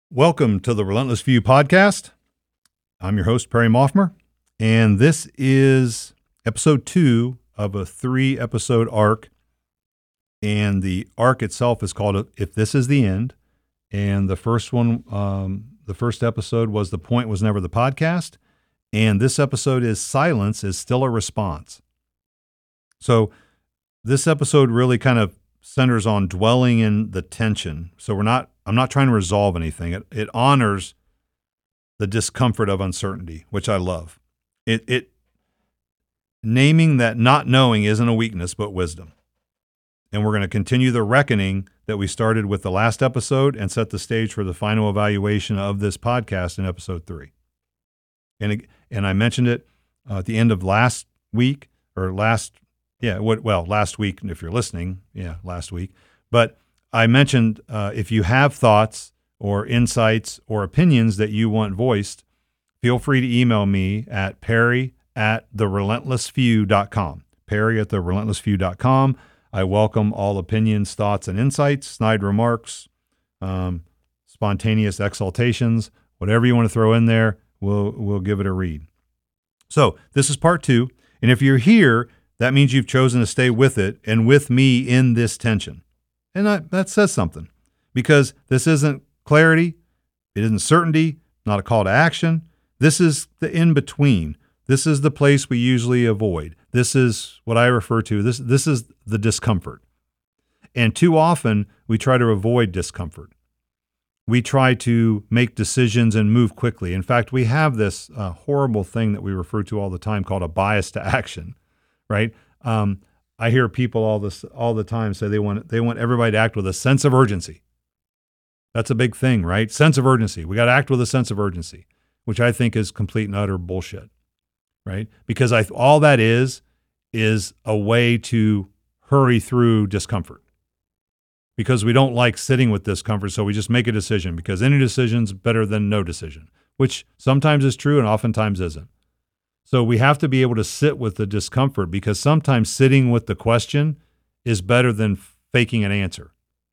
Welcome to the Relentless View podcast. I'm your host, Perry Moffmer, and this is episode 2 of a 3-episode arc. And the arc itself is called If This Is the End. And the first one, the first episode was The Point Was Never the Podcast. And this episode is Silence is Still a Response. So this episode really kind of centers on dwelling in the tension. So I'm not trying to resolve anything. It honors the discomfort of uncertainty, which I love. It naming that not knowing isn't a weakness, but wisdom. And we're going to continue the reckoning that we started with the last episode and set the stage for the final evaluation of this podcast in episode 3. And I mentioned it at the end of last week last week, if you're listening, last week. But I mentioned if you have thoughts or insights or opinions that you want voiced, feel free to email me at perry@therelentlessview.com. perry@therelentlessview.com. I welcome all opinions, thoughts, and insights, snide remarks, spontaneous exaltations, whatever you want to throw in there, we'll give it a read. So this is part 2, and if you're here, that means you've chosen to stay with it and with me in this tension. And that says something, because this isn't clarity, it isn't certainty, not a call to action. This is the in-between. This is the place we usually avoid. This is what I refer to, this is the discomfort. And too often, we try to avoid discomfort. We try to make decisions and move quickly. In fact, we have this horrible thing that we refer to all the time called a bias to action, right? I hear people all the time say they want everybody to act with a sense of urgency. That's a big thing, right? Sense of urgency. We got to act with a sense of urgency, which I think is complete and utter bullshit, right? Because all that is a way to hurry through discomfort. Because we don't like sitting with discomfort, so we just make a decision, because any decision's better than no decision, which sometimes is true and oftentimes isn't. So we have to be able to sit with the discomfort, because sometimes sitting with the question is better than faking an answer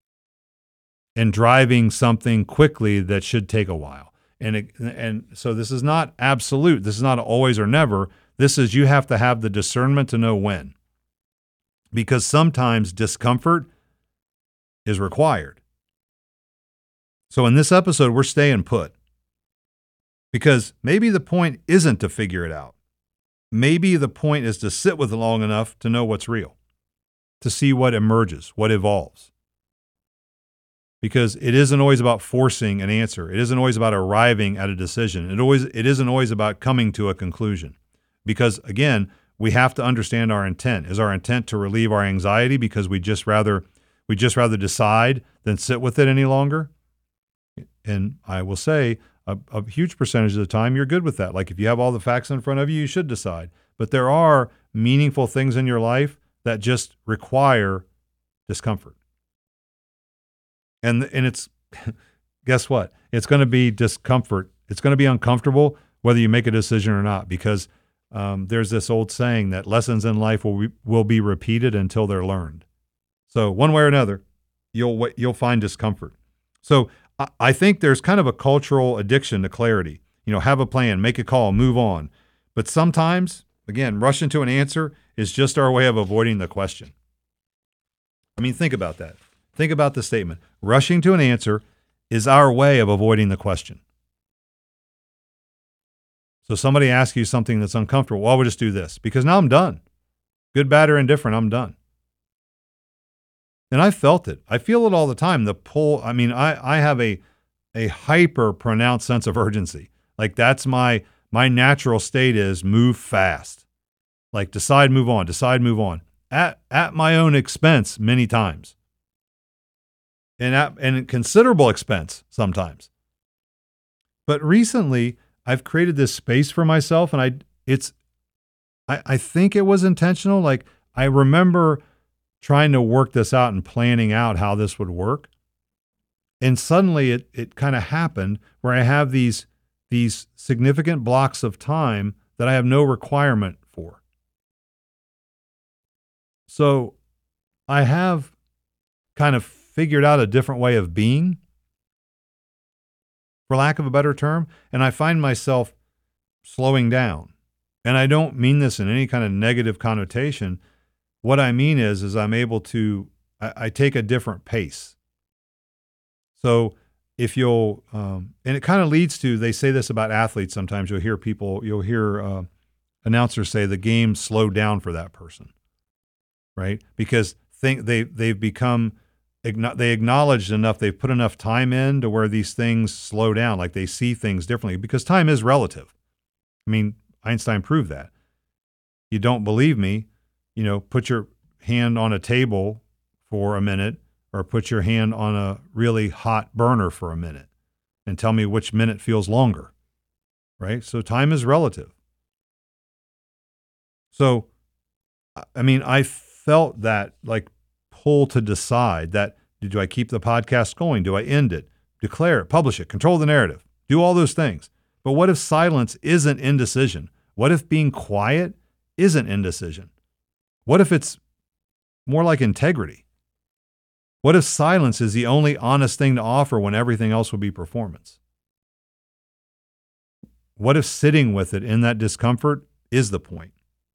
and driving something quickly that should take a while. And so this is not absolute. This is not always or never. This is, you have to have the discernment to know when, because sometimes discomfort is required. So in this episode, we're staying put, because maybe the point isn't to figure it out. Maybe the point is to sit with it long enough to know what's real, to see what emerges, what evolves. Because it isn't always about forcing an answer. It isn't always about arriving at a decision. It isn't always about coming to a conclusion. Because again, we have to understand our intent. Is our intent to relieve our anxiety because we just rather decide than sit with it any longer? And I will say, a huge percentage of the time, you're good with that. Like if you have all the facts in front of you, you should decide. But there are meaningful things in your life that just require discomfort. And it's, guess what? It's going to be discomfort. It's going to be uncomfortable whether you make a decision or not, because there's this old saying that lessons in life will be repeated until they're learned. So one way or another, you'll find discomfort. So I think there's kind of a cultural addiction to clarity. Have a plan, make a call, move on. But sometimes, again, rushing to an answer is just our way of avoiding the question. I mean, think about that. Think about the statement. Rushing to an answer is our way of avoiding the question. So somebody asks you something that's uncomfortable. Well, we'll just do this because now I'm done. Good, bad, or indifferent, I'm done. And I felt it. I feel it all the time. The pull, I have a hyper pronounced sense of urgency. Like that's my natural state is move fast. Like decide, move on, at my own expense many times. And at considerable expense sometimes. But recently I've created this space for myself, and I think it was intentional. Like I remember trying to work this out and planning out how this would work. And suddenly it kind of happened where I have these significant blocks of time that I have no requirement for. So I have kind of figured out a different way of being. for lack of a better term, and I find myself slowing down. And I don't mean this in any kind of negative connotation. What I mean is I'm able to, I take a different pace. So if you'll, and it kind of leads to, they say this about athletes sometimes, you'll hear announcers say the game slowed down for that person, right? Because they've become, they acknowledged enough, they've put enough time in to where these things slow down, like they see things differently, because time is relative. I mean, Einstein proved that. You don't believe me, put your hand on a table for a minute or put your hand on a really hot burner for a minute and tell me which minute feels longer, right? So time is relative. So, I mean, I felt that like pull to decide that, do I keep the podcast going? Do I end it? Declare it, publish it, control the narrative, do all those things. But what if silence isn't indecision? What if being quiet isn't indecision? What if it's more like integrity? What if silence is the only honest thing to offer when everything else would be performance? What if sitting with it in that discomfort is the point?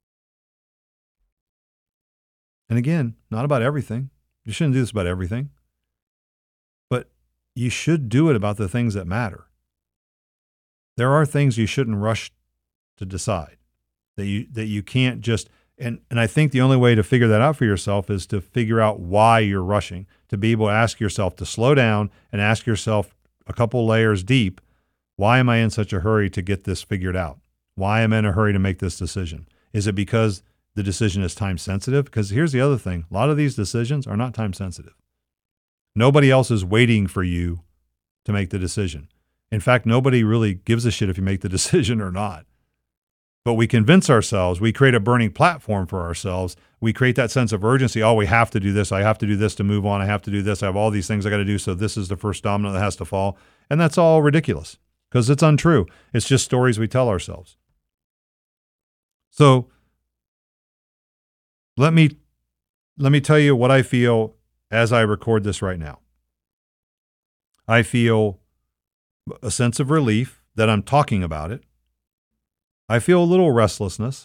And again, not about everything. You shouldn't do this about everything. But you should do it about the things that matter. There are things you shouldn't rush to decide, that you can't just, and I think the only way to figure that out for yourself is to figure out why you're rushing, to be able to ask yourself to slow down and ask yourself a couple layers deep, why am I in such a hurry to get this figured out? Why am I in a hurry to make this decision? Is it because the decision is time sensitive? Because here's the other thing. A lot of these decisions are not time sensitive. Nobody else is waiting for you to make the decision. In fact, nobody really gives a shit if you make the decision or not. But we convince ourselves, we create a burning platform for ourselves. We create that sense of urgency. Oh, we have to do this. I have to do this to move on. I have to do this. I have all these things I got to do. So this is the first domino that has to fall. And that's all ridiculous because it's untrue. It's just stories we tell ourselves. So let me tell you what I feel as I record this right now. I feel a sense of relief that I'm talking about it. I feel a little restlessness.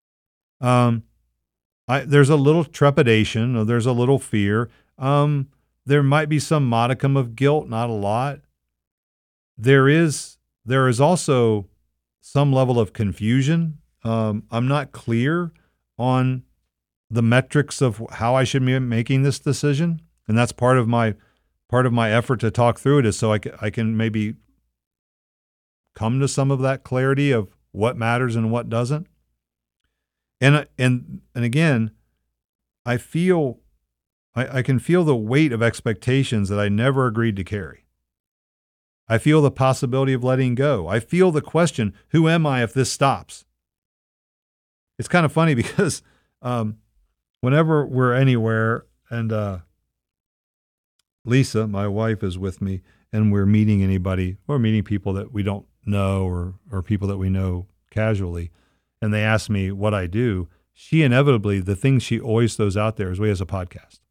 There's a little trepidation, or there's a little fear. There might be some modicum of guilt, not a lot. There is also some level of confusion. I'm not clear on the metrics of how I should be making this decision, and that's part of my effort to talk through it, is so I can maybe come to some of that clarity of what matters and what doesn't. And again, I can feel the weight of expectations that I never agreed to carry. I feel the possibility of letting go. I feel the question, who am I if this stops? It's kind of funny because whenever we're anywhere and Lisa, my wife, is with me and we're meeting anybody or meeting people that we don't know or people that we know casually, and they ask me what I do, she inevitably, the thing she always throws out there is, we has a podcast,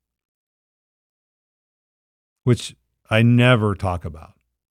which I never talk about.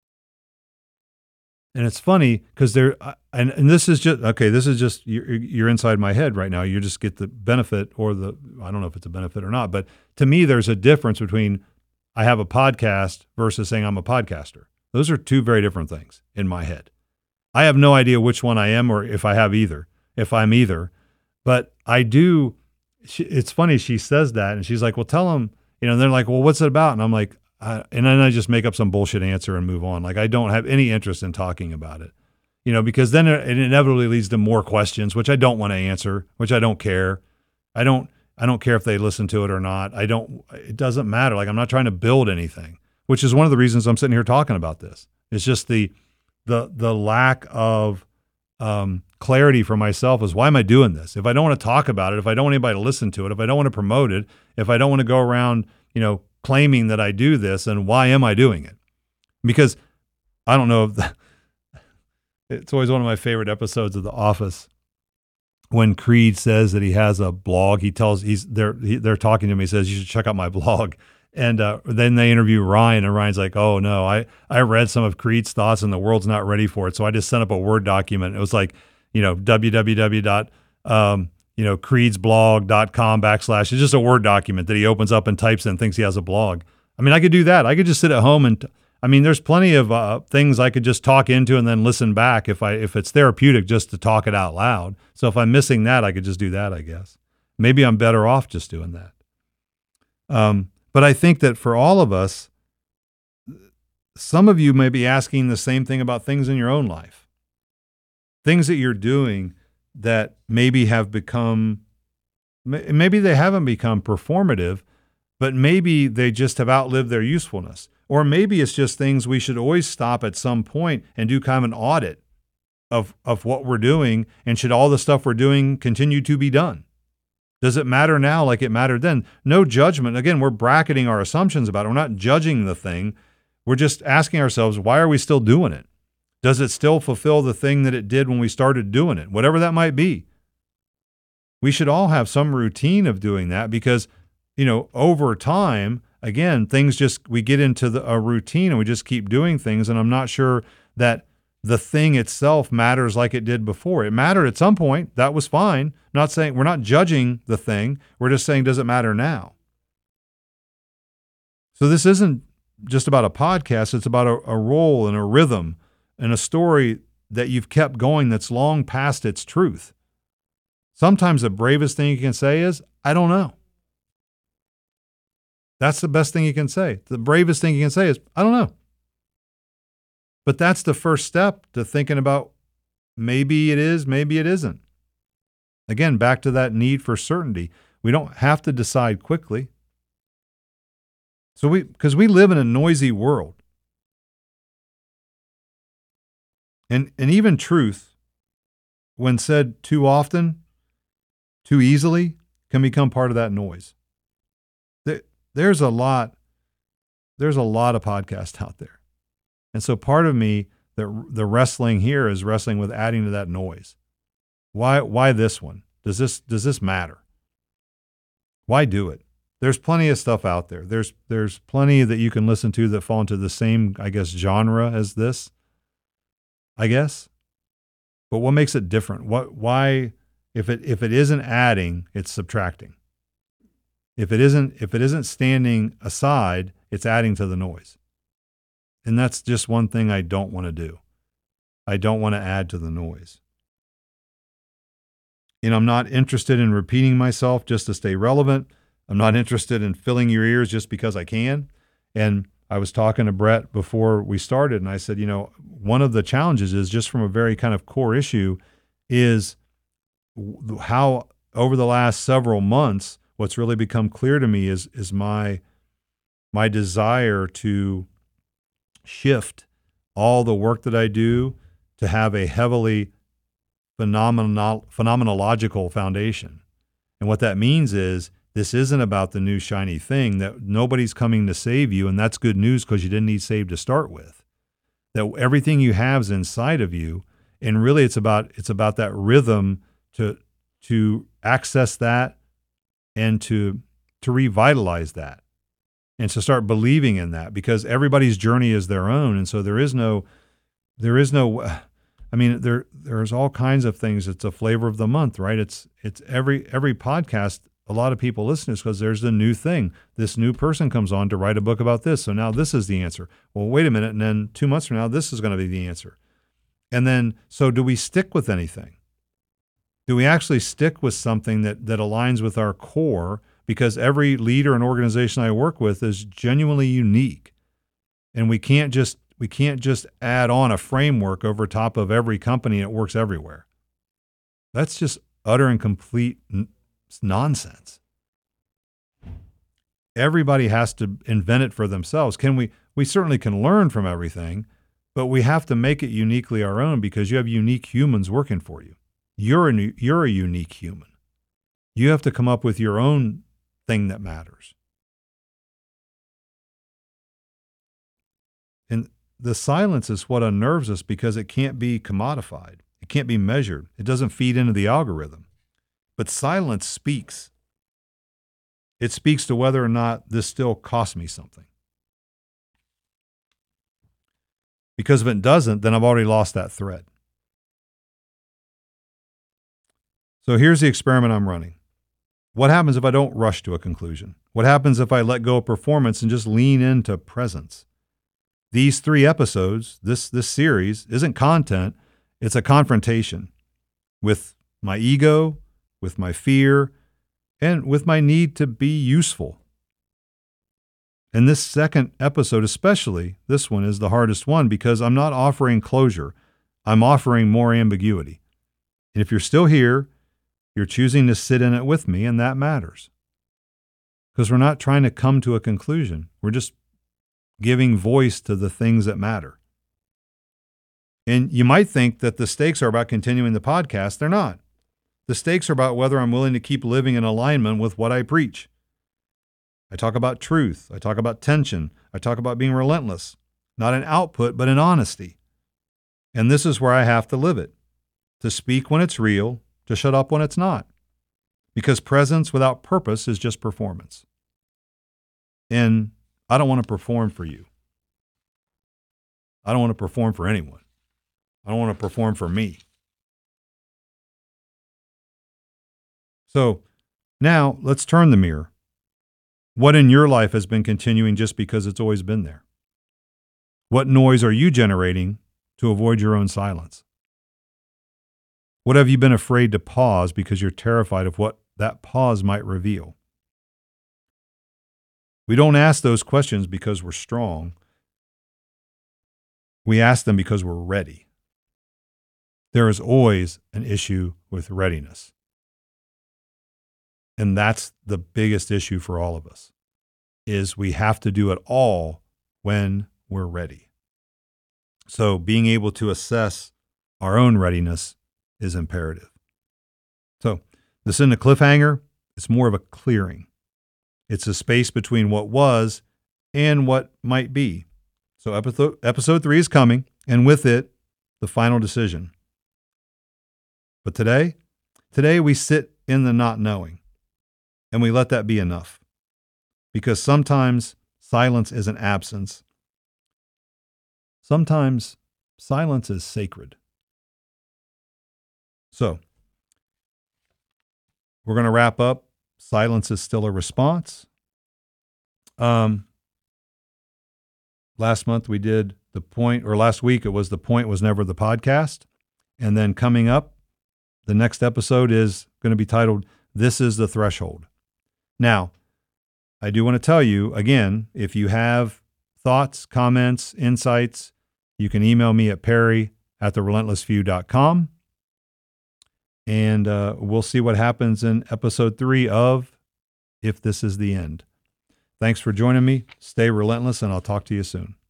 And it's funny because and this is just, you're inside my head right now. You just get the benefit I don't know if it's a benefit or not, but to me, there's a difference between I have a podcast versus saying I'm a podcaster. Those are two very different things in my head. I have no idea which one I am or if I'm either, but I do. It's funny. She says that and she's like, well, tell them, and they're like, well, what's it about? And I'm like, and then I just make up some bullshit answer and move on. Like, I don't have any interest in talking about it, because then it inevitably leads to more questions, which I don't want to answer, which I don't care. I don't care if they listen to it or not. It doesn't matter. Like, I'm not trying to build anything, which is one of the reasons I'm sitting here talking about this. It's just the lack of clarity for myself is, why am I doing this? If I don't want to talk about it, if I don't want anybody to listen to it, if I don't want to promote it, if I don't want to go around, claiming that I do this, then why am I doing it? Because I don't know if it's always one of my favorite episodes of The Office when Creed says that he has a blog. They're talking to him. He says, you should check out my blog. And then they interview Ryan, and Ryan's like, "Oh no, I read some of Creed's thoughts, and the world's not ready for it. So I just sent up a Word document. It was like, www. creedsblog.com / it's just a Word document that he opens up and types in and thinks he has a blog. I mean, I could do that. I could just sit at home and there's plenty of things I could just talk into and then listen back if it's therapeutic just to talk it out loud. So if I'm missing that, I could just do that, I guess. Maybe I'm better off just doing that. But I think that for all of us, some of you may be asking the same thing about things in your own life, things that you're doing that maybe they haven't become performative, but maybe they just have outlived their usefulness. Or maybe it's just things we should always stop at some point and do kind of an audit of what we're doing, and should all the stuff we're doing continue to be done? Does it matter now like it mattered then? No judgment. Again, we're bracketing our assumptions about it. We're not judging the thing. We're just asking ourselves, why are we still doing it? Does it still fulfill the thing that it did when we started doing it? Whatever that might be. We should all have some routine of doing that because, over time, again, we get into a routine and we just keep doing things. And I'm not sure that the thing itself matters like it did before. It mattered at some point. That was fine. Not saying we're not judging the thing. We're just saying, does it matter now? So this isn't just about a podcast. It's about a role and a rhythm and a story that you've kept going that's long past its truth. Sometimes the bravest thing you can say is, I don't know. That's the best thing you can say. The bravest thing you can say is, I don't know. But that's the first step to thinking about maybe it is, maybe it isn't. Again, back to that need for certainty. We don't have to decide quickly. Because we live in a noisy world. And even truth, when said too often, too easily, can become part of that noise. There's a lot of podcasts out there. And so part of me, the wrestling here is wrestling with adding to that noise. Why this one? Does this matter? Why do it? There's plenty of stuff out there. There's plenty that you can listen to that fall into the same, I guess, genre as this, I guess. But what makes it different? Why if it isn't adding, it's subtracting. If it isn't standing aside, it's adding to the noise. And that's just one thing I don't want to do. I don't want to add to the noise. I'm not interested in repeating myself just to stay relevant. I'm not interested in filling your ears just because I can. And I was talking to Brett before we started, and I said, one of the challenges is just from a very kind of core issue is how over the last several months, what's really become clear to me is my desire to shift all the work that I do to have a heavily phenomenological foundation. And what that means is this isn't about the new shiny thing, that nobody's coming to save you, and that's good news because you didn't need saved to start with. That everything you have is inside of you, and really it's about that rhythm to access that and to revitalize that. And to start believing in that, because everybody's journey is their own. And so there's all kinds of things. It's a flavor of the month, right? It's every podcast. A lot of people listen to this because there's a new thing. This new person comes on to write a book about this. So now this is the answer. Well, wait a minute. And then 2 months from now, this is going to be the answer. And then, so do we stick with anything? Do we actually stick with something that aligns with our core? Because every leader and organization I work with is genuinely unique. And we can't just add on a framework over top of every company and it works everywhere. That's just utter and complete nonsense. Everybody has to invent it for themselves. We certainly can learn from everything, but we have to make it uniquely our own because you have unique humans working for you. You're a unique human. You have to come up with your own thing that matters. And the silence is what unnerves us because it can't be commodified. It can't be measured. It doesn't feed into the algorithm. But silence speaks. It speaks to whether or not this still costs me something. Because if it doesn't, then I've already lost that thread. So here's the experiment I'm running. What happens if I don't rush to a conclusion? What happens if I let go of performance and just lean into presence? These 3 episodes, this series, isn't content. It's a confrontation with my ego, with my fear, and with my need to be useful. And this second episode, especially, this one is the hardest one because I'm not offering closure. I'm offering more ambiguity. And if you're still here, you're choosing to sit in it with me, and that matters. Because we're not trying to come to a conclusion. We're just giving voice to the things that matter. And you might think that the stakes are about continuing the podcast. They're not. The stakes are about whether I'm willing to keep living in alignment with what I preach. I talk about truth. I talk about tension. I talk about being relentless, not in output, but in honesty. And this is where I have to live it, to speak when it's real, to shut up when it's not. Because presence without purpose is just performance. And I don't want to perform for you. I don't want to perform for anyone. I don't want to perform for me. So now let's turn the mirror. What in your life has been continuing just because it's always been there? What noise are you generating to avoid your own silence? What have you been afraid to pause because you're terrified of what that pause might reveal? We don't ask those questions because we're strong. We ask them because we're ready. There is always an issue with readiness. And that's the biggest issue for all of us, is we have to do it all when we're ready. So being able to assess our own readiness is imperative. So this isn't a cliffhanger. It's more of a clearing. It's a space between what was and what might be. So episode 3 is coming, and with it, the final decision. But today we sit in the not knowing, and we let that be enough. Because sometimes silence isn't absence. Sometimes silence is sacred. So, we're going to wrap up. Silence is still a response. Last month we did the point, or last week it was the point was never the podcast. And then coming up, the next episode is going to be titled, This is the Threshold. Now, I do want to tell you, again, if you have thoughts, comments, insights, you can email me at perry@therelentlessview.com. And we'll see what happens in episode 3 of If This Is the End. Thanks for joining me. Stay relentless, and I'll talk to you soon.